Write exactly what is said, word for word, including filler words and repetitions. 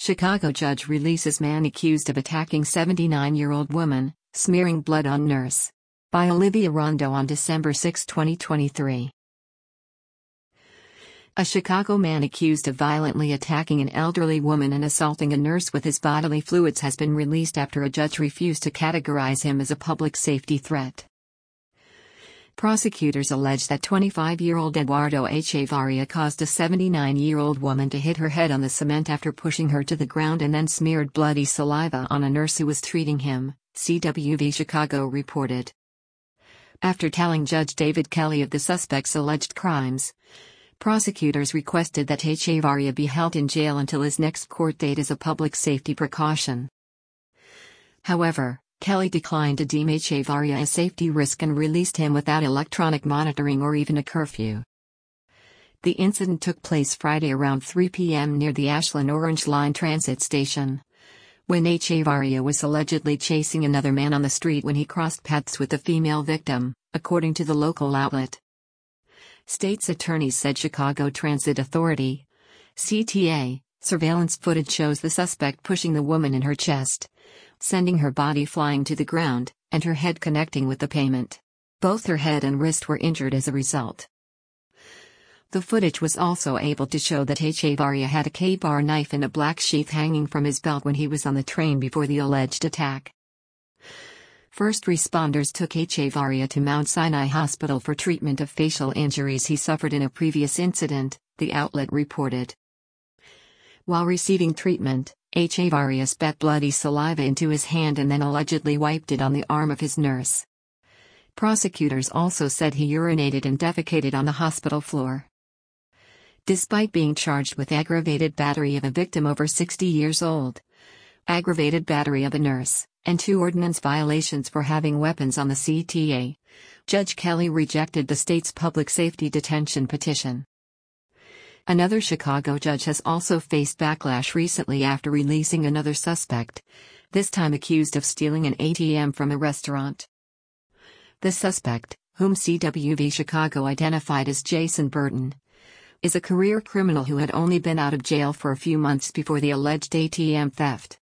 Chicago judge releases man accused of attacking seventy-nine-year-old woman, smearing blood on nurse. By Olivia Rondo on December sixth, twenty twenty-three. A Chicago man accused of violently attacking an elderly woman and assaulting a nurse with his bodily fluids has been released after a judge refused to categorize him as a public safety threat. Prosecutors allege that twenty-five-year-old Eduardo Echevarria caused a seventy-nine-year-old woman to hit her head on the cement after pushing her to the ground and then smeared bloody saliva on a nurse who was treating him, C W V Chicago reported. After telling Judge David Kelly of the suspect's alleged crimes, prosecutors requested that Echevarria be held in jail until his next court date as a public safety precaution. However, Kelly declined to deem Echevarria a safety risk and released him without electronic monitoring or even a curfew. The incident took place Friday around three p m near the Ashland Orange Line transit station, when Echevarria was allegedly chasing another man on the street when he crossed paths with the female victim, according to the local outlet. State's attorneys said Chicago Transit Authority, C T A, surveillance footage shows the suspect pushing the woman in her chest, sending her body flying to the ground, and her head connecting with the pavement. Both her head and wrist were injured as a result. The footage was also able to show that Echevarria had a K-bar knife in a black sheath hanging from his belt when he was on the train before the alleged attack. First responders took Echevarria to Mount Sinai Hospital for treatment of facial injuries he suffered in a previous incident, the outlet reported. While receiving treatment, Echevarria spat bloody saliva into his hand and then allegedly wiped it on the arm of his nurse. Prosecutors also said he urinated and defecated on the hospital floor. Despite being charged with aggravated battery of a victim over sixty years old, aggravated battery of a nurse, and two ordinance violations for having weapons on the C T A, Judge Kelly rejected the state's public safety detention petition. Another Chicago judge has also faced backlash recently after releasing another suspect, this time accused of stealing an A T M from a restaurant. The suspect, whom C W V Chicago identified as Jason Burton, is a career criminal who had only been out of jail for a few months before the alleged A T M theft.